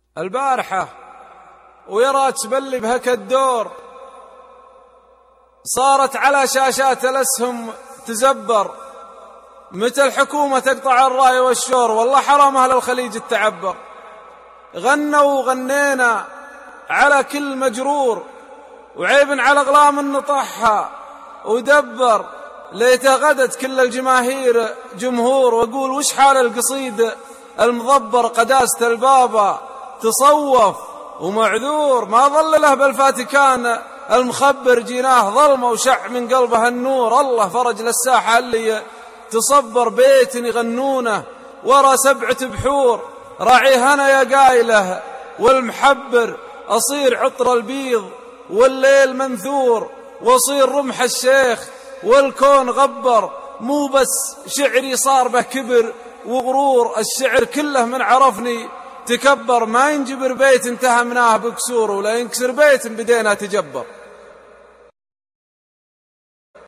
البارحة ويرى تبلي بهك الدور، صارت على شاشات الأسهم تزبر، متى الحكومة تقطع الراي والشور؟ والله حرام أهل الخليج التعبر. غنوا وغنينا على كل مجرور، وعيب على أغلام النطحها ودبر، ليته غدت كل الجماهير جمهور. وأقول وش حال القصيد المضبر، قداسة البابا تصوف ومعذور، ما ظل له بالفاتيكان المخبر، جيناه ظلمة وشع من قلبه النور. الله فرج للساحة اللي تصبر، بيت يغنونه ورا 7 بحور، راعي هنا يا قايله والمحبر، أصير عطر البيض والليل منثور، وصير رمح الشيخ والكون غبر. مو بس شعري صار به كبر وغرور، الشعر كله من عرفني تكبر، ما ينجبر بيت انتهى مناه بكسور، ولا ينكسر بيت بدينا تجبر.